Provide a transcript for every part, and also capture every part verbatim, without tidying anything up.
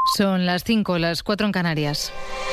Son las cinco, las cuatro en Canarias.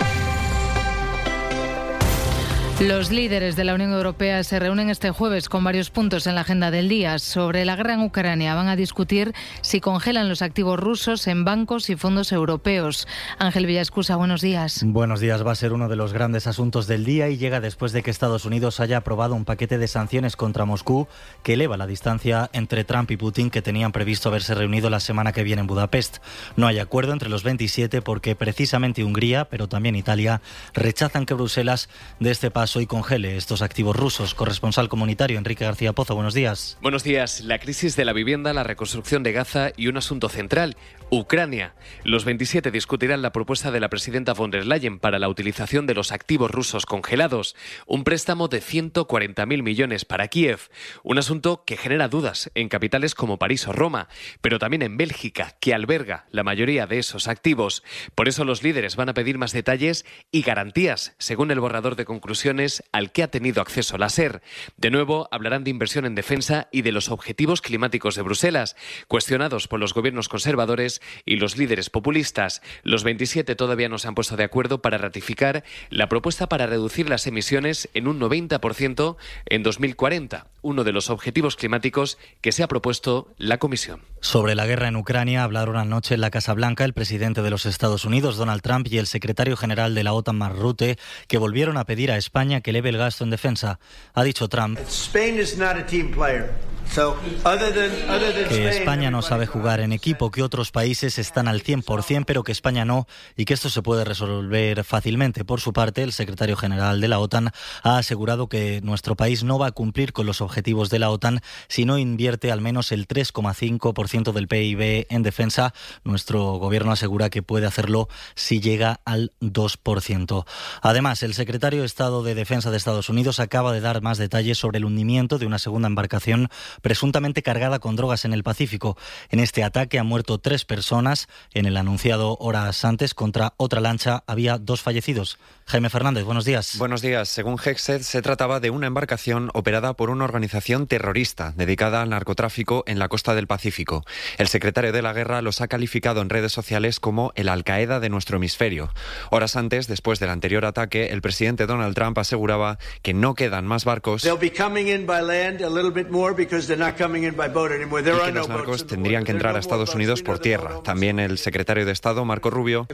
Los líderes de la Unión Europea se reúnen este jueves con varios puntos en la agenda del día. Sobre la guerra en Ucrania van a discutir si congelan los activos rusos en bancos y fondos europeos. Ángel Villascusa, buenos días. Buenos días. Va a ser uno de los grandes asuntos del día y llega después de que Estados Unidos haya aprobado un paquete de sanciones contra Moscú que eleva la distancia entre Trump y Putin, que tenían previsto haberse reunido la semana que viene en Budapest. No hay acuerdo entre los veintisiete porque precisamente Hungría, pero también Italia, rechazan que Bruselas dé este paso y congele estos activos rusos. Corresponsal comunitario Enrique García Pozo, buenos días. Buenos días. La crisis de la vivienda, la reconstrucción de Gaza y un asunto central, Ucrania. Los veintisiete discutirán la propuesta de la presidenta von der Leyen para la utilización de los activos rusos congelados, un préstamo de ciento cuarenta mil millones para Kiev, un asunto que genera dudas en capitales como París o Roma, pero también en Bélgica, que alberga la mayoría de esos activos. Por eso los líderes van a pedir más detalles y garantías, según el borrador de conclusiones al que ha tenido acceso la SER. De nuevo, hablarán de inversión en defensa y de los objetivos climáticos de Bruselas, cuestionados por los gobiernos conservadores y los líderes populistas. Los veintisiete todavía no se han puesto de acuerdo para ratificar la propuesta para reducir las emisiones en un noventa por ciento en dos mil cuarenta, uno de los objetivos climáticos que se ha propuesto la Comisión. Sobre la guerra en Ucrania hablaron anoche en la Casa Blanca el presidente de los Estados Unidos, Donald Trump, y el secretario general de la OTAN, Mark Rutte, que volvieron a pedir a España que eleve el gasto en defensa. Ha dicho Trump que España no sabe jugar en equipo, que otros países están al cien por ciento, pero que España no, y que esto se puede resolver fácilmente. Por su parte, el secretario general de la OTAN ha asegurado que nuestro país no va a cumplir con los objetivos de la OTAN si no invierte al menos el tres coma cinco por ciento del P I B en defensa. Nuestro gobierno asegura que puede hacerlo si llega al dos por ciento. Además, el secretario de Estado de Defensa de Estados Unidos acaba de dar más detalles sobre el hundimiento de una segunda embarcación presuntamente cargada con drogas en el Pacífico. En este ataque han muerto tres personas. En el anunciado horas antes contra otra lancha había dos fallecidos. Jaime Fernández, buenos días. Buenos días. Según Hexet, se trataba de una embarcación operada por una organización terrorista dedicada al narcotráfico en la costa del Pacífico. El secretario de la Guerra los ha calificado en redes sociales como el Al-Qaeda de nuestro hemisferio. Horas antes, después del anterior ataque, el presidente Donald Trump aseguraba que no quedan más barcos y que los narcos tendrían que entrar a Estados Unidos por tierra. También el secretario de Estado, Marco Rubio,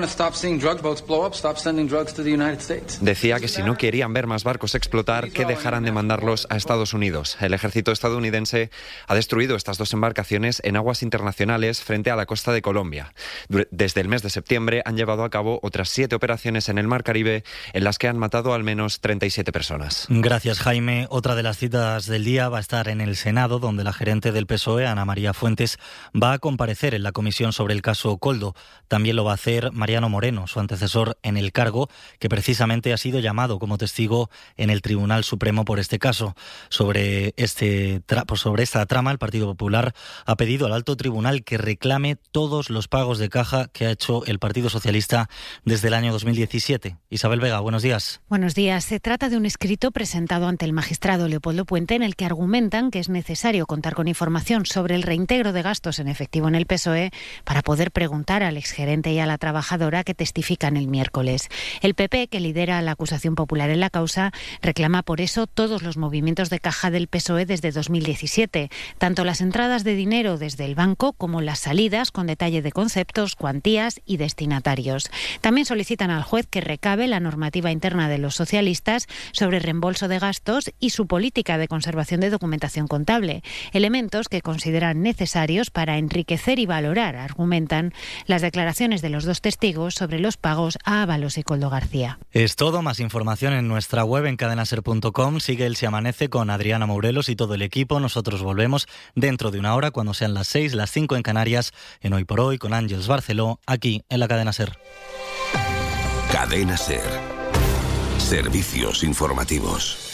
decía que si no querían ver más barcos explotar, que dejaran de mandarlos a Estados Unidos. El ejército estadounidense ha destruido estas dos embarcaciones en aguas internacionales frente a la costa de Colombia. Desde el mes de septiembre han llevado a cabo otras siete operaciones en el Mar Caribe en las que han matado al menos treinta y siete personas. Gracias, Jaime. Otra de las citas del día va a estar en el Senado, donde la gerente del P S O E, Ana María Fuentes, va a comparecer en la comisión sobre el caso Koldo. También lo va a hacer Mariano Moreno, su antecesor en el cargo, que precisamente ha sido llamado como testigo en el Tribunal Supremo por este caso. Sobre, este tra- sobre esta trama, el Partido Popular ha pedido al Alto Tribunal que reclame todos los pagos de caja que ha hecho el Partido Socialista desde el año dos mil diecisiete. Isabel Vega, buenos días. Buenos días. Se trata de un escrito presentado ante el magistrado Leopoldo Puente en el que argumentan que es necesario contar con información sobre el reintegro de gastos en efectivo en el P S O E para poder preguntar al exgerente y a la trabajadora que testifican el miércoles. El P P, que lidera la acusación popular en la causa, reclama por eso todos los movimientos de caja del P S O E desde dos mil diecisiete, tanto las entradas de dinero desde el banco como las salidas, con detalle de conceptos, cuantías y destinatarios. También solicitan al juez que recabe la normativa interna de los socialistas sobre reembolso de gastos y su política de conservación de documentación contable, elementos que consideran necesarios para enriquecer y valorar, argumentan, las declaraciones de los dos testigos sobre los pagos a Ábalos y Koldo García. Es todo. Más información en nuestra web en cadenaser punto com. Sigue El Se Amanece con Adriana Morelos y todo el equipo. Nosotros volvemos dentro de una hora, cuando sean las seis, las cinco en Canarias, en Hoy por Hoy, con Ángeles Barceló, aquí en la Cadena Ser. Cadena Ser. Servicios informativos.